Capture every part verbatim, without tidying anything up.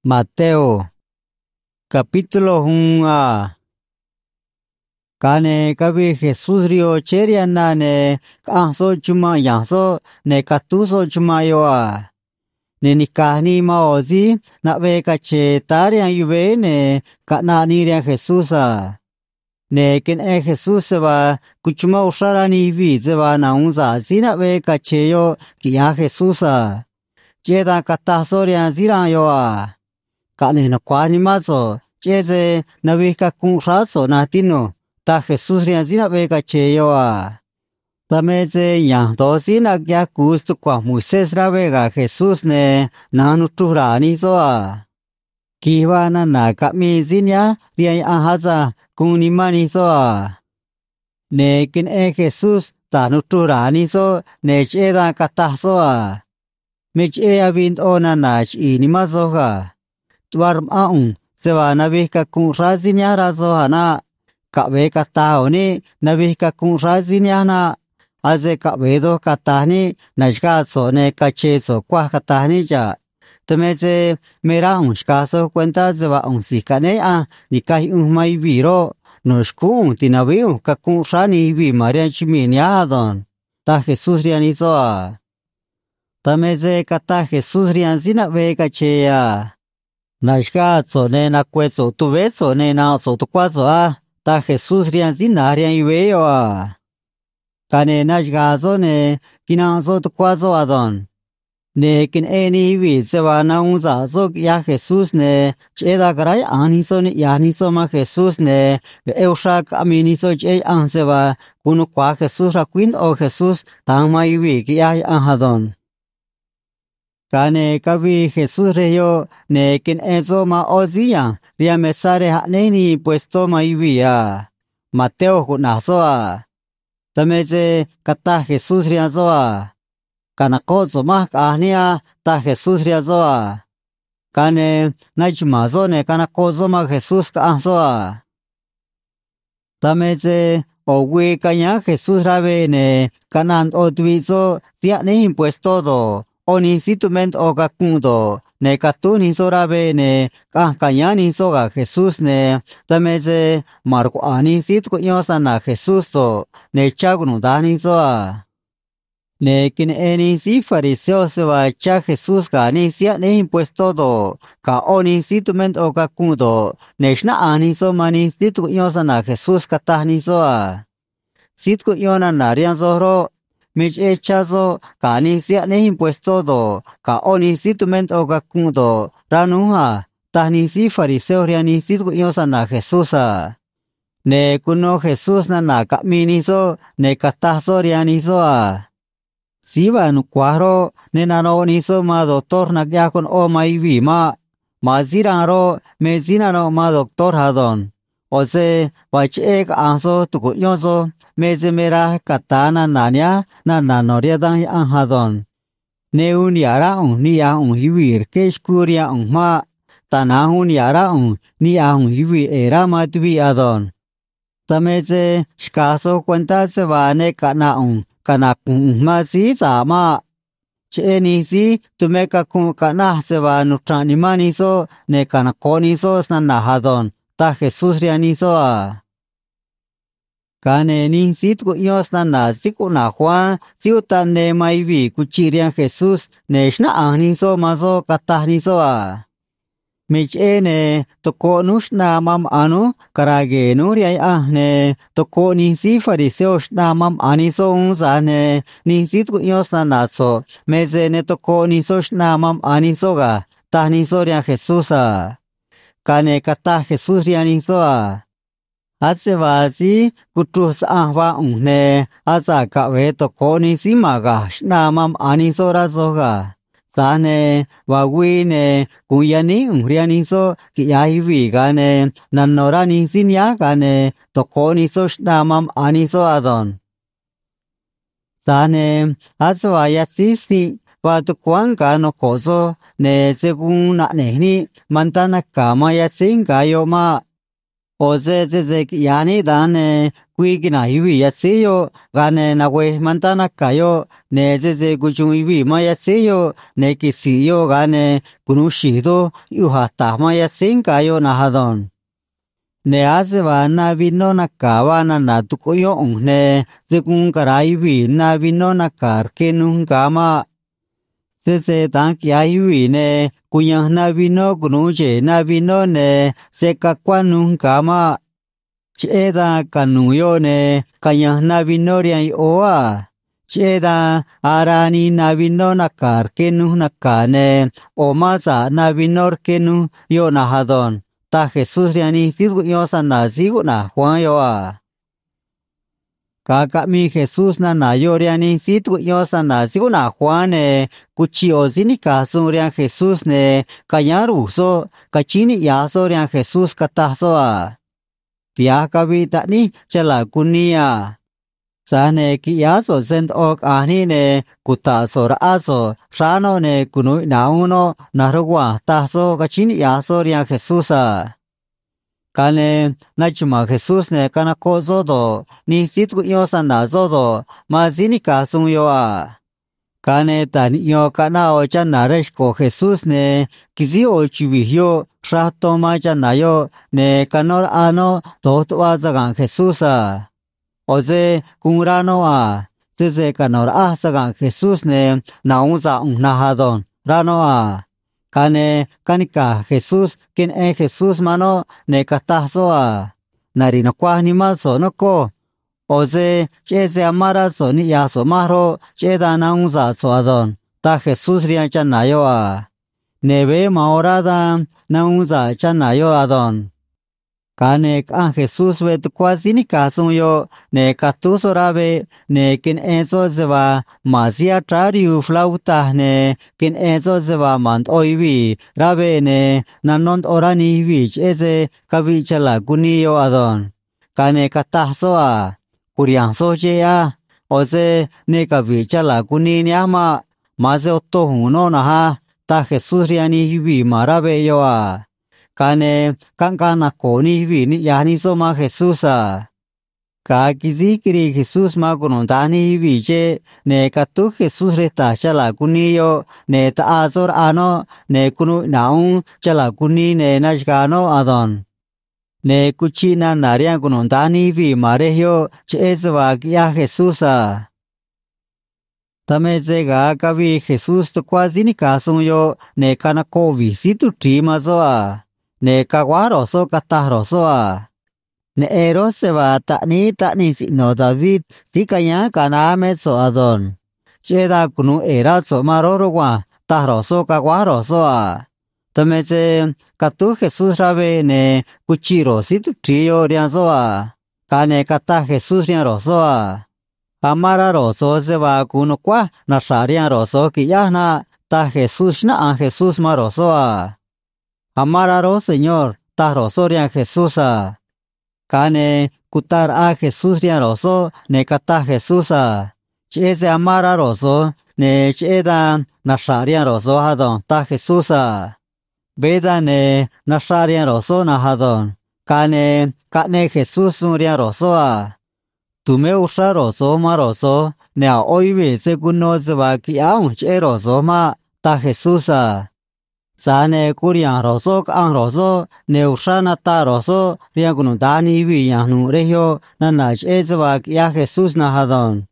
Mateo capítulo uno. Kane kabi Jesús rio cheriana ne kanso chuma yanso ne katuso chuma yoa. Ne nikani maozi na ve kache tarian yuve ne kana nirian Jesusa. Ne ken e Jesus va kuchuma usara ni vi zeva na unza zina ve kache yo kia Jesusa. Cheda kataso rian ziran yoa. Kane no kwani mazo cheze na vika kun raso na tino ta Jesus rian zina veka cheyoa tameze yan do zina kya gusto kwa Moisés ra vega Jesus ne na nu turani soa kiwa na na kami zinya rian ahaza kuni mani soa ne kin e Jesus ta nu turani so ne cheda kata soa me che avint ona na chi ni mazoga tuarm aung sewa nabihka kun razinya razo hana kabe kata oni nabihka kun razinya na aze kabe do kata ni najka so ne kache so kwa kata ni ja temeze mera un skaso cuenta sewa un sikane a ni kai un mai viro noshku tinaviu ka kun rani vi maria chiminia don ta Jesus rianizo a temeze kata Jesus rian zina ve kache ya Nashka zone na cuezo tu beso ne na so tu cuazo a ta Jesus rian zina rian yueo a kane nashka zone kina so tu cuazo adon ne kin eni vi se va na unza so ya Jesus ne cheda garai ani so ne ya ni so ma Jesus ne eushak amini so che an se va kunu kwa Jesus ra queen o Jesus ta mai vi ki ya an hadon Kane kavi Jesus reyo ne kin ezo ma ozia ria mesare ha neni puesto maivia Mateo kunasoa tameze kata Jesus ria zoa kanako zoma kahnia ta Jesus ria zoa kane najma zone kanako zoma Jesus ka ansoa tameze owi kanya Jesus rave ne kanan odwizo tia ne impuesto do Oni situment o kakundo ne katuni sorabe ne kahkanyani soga Jesus ne tameze marco ani sit kunyosa na Jesus to ne chagunu dani soa ne kin eni si fariseo se va cha Jesus ka ni sia ne impuesto do ka oni situment o kakundo ne shna ani so mani sit kunyosa na Jesus katani soa sit kunyona narian zoro Mich echazo kani sia ne impuesto do ka oni situment o kakundo ranuha tani si fariseo riani sit kunyosa na Jesusa ne kuno Jesus na na kamini so ne katazo riani so a siva nu kwaro ne nano ni so ma doctor na kya kon o mai vi ma mazira ro mezina no ma doctor hadon Ose bache ka anso tu kunyoso mezemera katana nanya na nanoria dan anhadon ne un yara un ni a un hivir ke skuria un ma tana un yara un ni a un hivi era matvi adon tameze skaso cuenta se vane kana un kana kun ma si sama cheni si tumeka kun kana se va nutrani mani so ne kana koni so snana hadon ta Jesus riani so a Kane ni sit kunyos na na siku na Juan siutan ne mai vi kuchirian Jesus ne shna ani so maso katahni so a Mich ene toko nush na mam anu karage nuri ah ne toko ni si fariseo shna mam ani so unza ne ni sit kunyos na na so meze ne toko ni so shna mam ani so ga tahni so rian Jesus a Kane katah Jesus riani so a Hace vasi kutus ahwa unne asa kawe to koni simaga shnamam anisora soga tane wawine kuyani ungriani so kiyai vigane nanorani sinya gane to koni so shnamam aniso adon tane aswa yasisi Watu kuanga no koso ne según na nehni mantana kama yasin gayo ma Oze ze yani dane quy kina hivi yasiyo gane na we mantana kayo ne ze kuchung hivi ma yasiyo ne kisiyo gane kunushido yuhata ma yasin kayo na hadon ne azeba na vino na kawa na na tukoyo ne zekun karai vi na vino na kar kenun kama se tan kia hivi ne kuya na vino kunuje na vino ne se kakwanun kama cheda kanuyo ne kaya na vino rian oa cheda arani na vino na kar kenun na kane o maza na vino kenun yo na hadon ta Jesus riani sigu yo sana sigu na Juan yo a kaka mi Jesus na na yo riani sigu yo sana sigu na Juan ne kuchio zini kasun rian Jesus ne kaya ruso kachini ya so rian Jesus kata so a tia kabi ta ni chala kunia sane ki ya so sent ok ani ne kuta so ra so sano ne kunui na uno na rogwa ta so kachini ya so rian Jesus a kane na chuma Jesus ne kana ko zo do ni situ yo sana zo do ma zini kasun yo a kane tan yo kana o chana resh ko Jesus ne kizi o chiwi yo shato ma chana yo ne kanor ano do to wa zagan Jesus a oze kungrano a zeze kanor a zagan Jesus ne na unza na hadon rano a kane kanika Jesus ken e Jesus mano ne kataso a narino kwa ni maso no ko oze cheze amara so ni ya so maro cheda na unza so adon ta Jesus rian chanayo a nebe maorada na unza chanayo adon kane kan Jesus vet kwa zini kasun yo ne katuso rabe ne ken eso zeva mazia trariu flauta ne ken eso zeva mant oivi rabe ne nanont orani vich eze kavi chala guniyo adon kane kataso a kurian so che a oze ne kavi chala guni nyama maze otto huno na ha ta Jesus riani hivi marabe yo a kane kankana koni vi ni yani so ma Jesus a ka kizi kiri Jesus ma kono tani vi che ne katu Jesus reta chala kuniyo ne ta azor ano ne kunu naun chala kuni ne najgano adon ne kuchina naria kono tani vi marehyo che ezwa kia Jesus a tame zega kavi Jesus to kwazi ni kasun yo ne kana ko vi situ trima zo a ne kawaro so kataro so a ne ero se va ta ni ta ni si no David si kaya kana me so adon cheda kunu era so maroro wa taro so kawaro so a tame se katu Jesus rabe ne kuchiro si tu trio rian so a kane kata Jesus rian ro so a amara ro so se va kuno kwa na sarian ro so ki ya na ta Jesus na an Jesus ma ro so a Amararo Señor, ta roso rian Jesus a. Kane kutar a Jesus rian roso ne kata Jesus a. Cheze amara roso ne cheda nasarian roso hadon ta Jesus a. Beda ne nasarian roso na hadon. Kane kane Jesus rian roso a. Tume usha roso ma roso ne a oive seguno zeba ki aun che roso ma ta Jesus a. Sane kurian roso ang roso neushana ta roso riangunu dani vi yanu rehyo nanach ezwak ya Jesus na hadon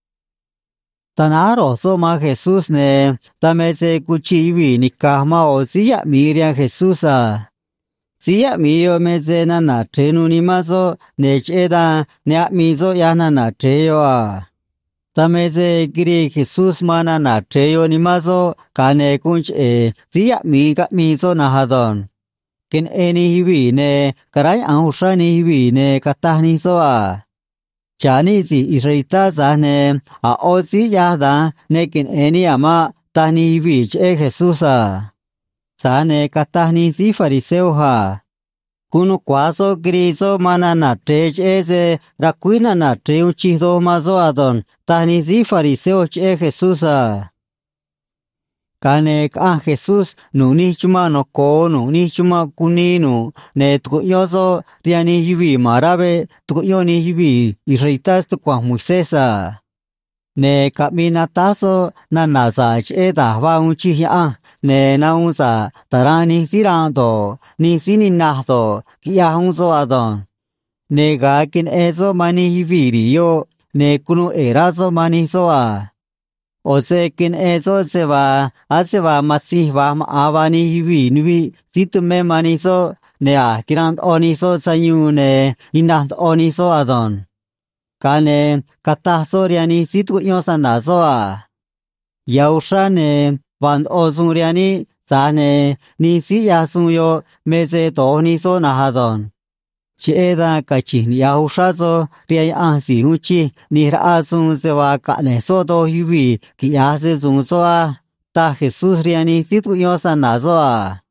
tana roso ma Jesus ne tamese kuchi vi nikahma o siya mirian Jesus a siya miyo meze nana trenu ni maso necheda ne mizo ya nana treyo a tameze kiri Jesus mana na treyo ni maso kane kunch e siya mi ka mizo na hadon kin eni hivi ne karai ang ushani hivi ne katahni so a chani si israita za ne a ozi ya da ne kin eni ama tahni hivi che Jesus a sa ne katahni si fariseo ha kuno kwaso griso mana na tej eze rakuina na treuchi do mazo adon tahni si fariseo che Jesus a Kane ka Jesus nu ni chuma no ko nu ni chuma kuni nu ne tu yo so riani yibi marabe tu yo ni yibi israelitas tu kwa Moisesa. Ne kamina taso na nasa che da wa un chi ya ne na un sa tarani siran do ni sini na do ya un so adon. Ne ga kin eso mani yibi yo ne kunu era so mani so a. O se kin eso se va, hace va masi va avani hivi nivi situ me maniso ne a kirant oniso sayu ne inant oniso adon. Kane kata soriani situ yosana so a. Yausha ne van ozuriani sane ni si yasunyo meze to oniso nahadon. Cheda kachin yaushazo riay ansi uchi ni raazun se va kane soto hivi ki hace zun soa ta Jesus riani situ yosa nazoa.